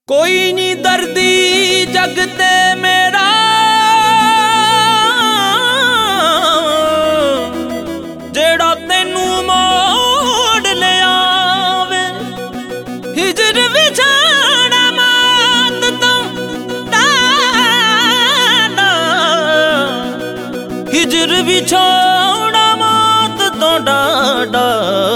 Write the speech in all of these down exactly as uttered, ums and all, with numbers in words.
कोई नी दर्दी जग ते मेरा जेड़ा तेनू मोड़ ले आवे। हिजर विछाड़ा मात तो डाडा, हिजर विछाड़ा मात तो डाडा,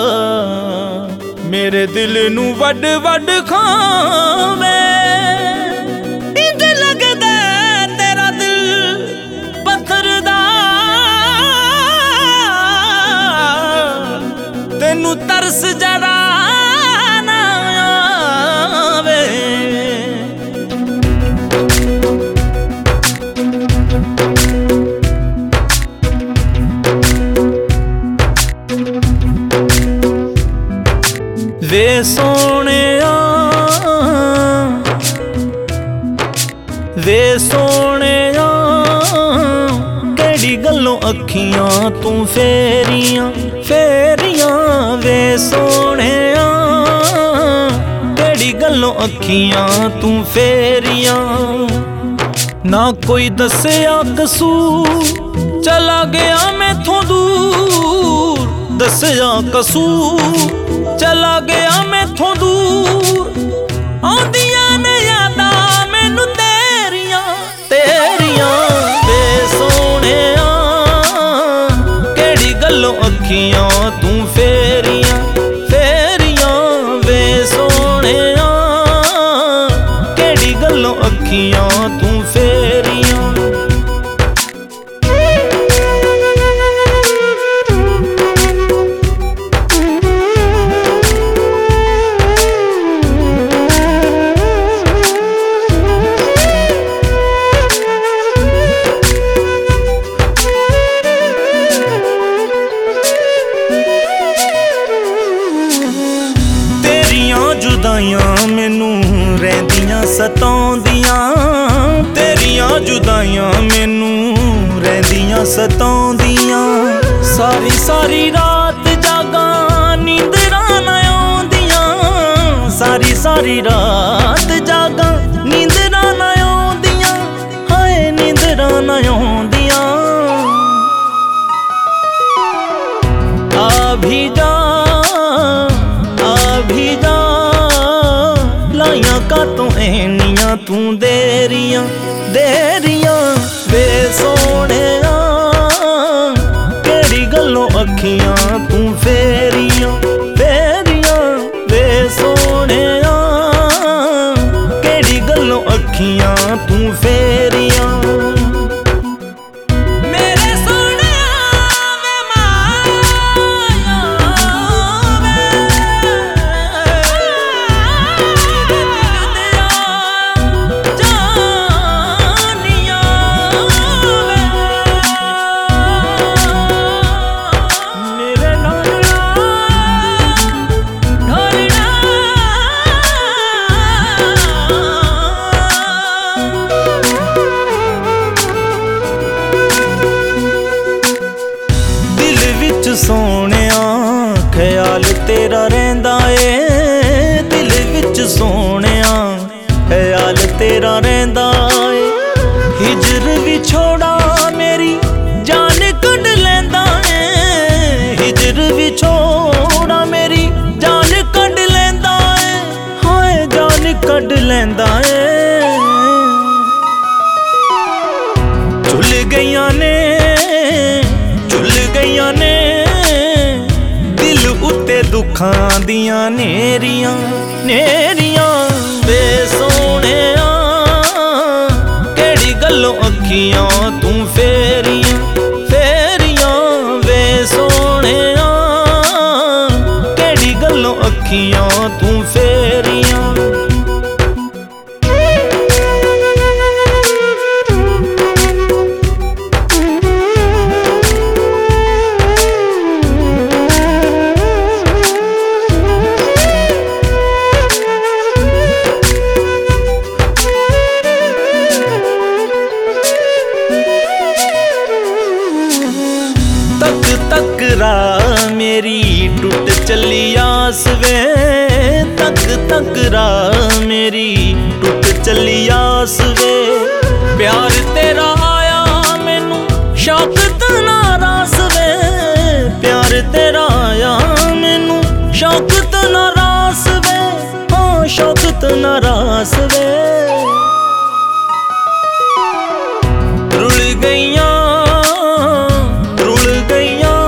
मेरे दिल नू वड वड खावे। इंज लगदा तेरा दिल पत्थर दा, तेनू तरस जरा ना आवे। वे सोहणिया वे सोहणिया केड़ी गल्लों अखियां तू फेरियां फेरियां। वे सोहणिया केड़ी गल्लों अखियां तू फेरियां। ना कोई दस्सिया कसूर चला गया मैथों दूर, दस्सिया कसूर चला गया मैथों दूर। आंदियां ने यादां मैनू तेरियां तेरियां। वे सोहणिया केड़ी गल्लों अखियां तू फेरियां फेरियां। वे सोहणिया केड़ी गल्लों अखियां तू फेरियां। जुदाइयां मैनू रहिंदियां सताउंदियां, तेरियां जुदाइयां मैनू रहिंदियां सताउंदियां। सारी सारी रात जागा नींदरां ना आउंदियां, सारी सारी रात जागा नींदरां ना आउंदियां। हाय नींदरां ना आउंदियां। आ भी जा आ भी जा लाइयां का तू एनियां तू देरियां देरियां। वे सोहणिया केड़ी गल्लों अखियां तू फेरियां फेरियां। वे सोहणिया केड़ी गल्लों अखियां तू फेरियां। सोहणिया ख्याल तेरा रहिंदा ए, दिल विच सोहणिया ख्याल तेरा रहिंदा ए। हिजर विछोड़ा मेरी जान कढ लैंदा ए, हिजर विछोड़ा मेरी जान कढ लैंदा ए। हाय जान कढ लैंदा ए। झुल गईयां ने झुल गईयां ने उत्ते दुखां दियां नेरियां नेरियां। वे सोहणिया केड़ी गल्लों अखियां तू फेरियां फेरियां। वे सोहणिया केड़ी गल्लों अखियां तू फेरियां। तक राह मेरी टूट चली आस वे, तक तक राह मेरी ना रास वे रुल गईयां रुल गईयां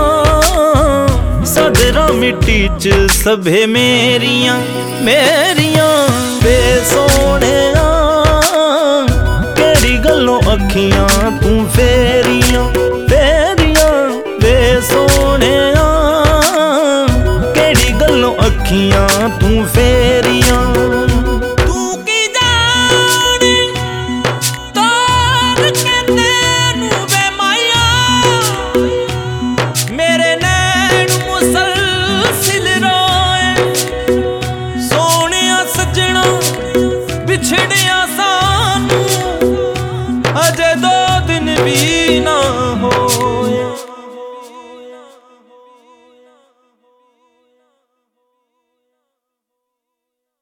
सदरा मिट्टी च सभे मेरियां मेरियां वे सोहणिया केड़ी गल्लों अखियां तू फेरियां फेरियां वे सोहणिया केड़ी गल्लों अखियां तू फेरियां तू की जाने तार कहंदे नू वे माया मेरे नैन मुसलसिल रोए सोहणिया सजना बिछड़े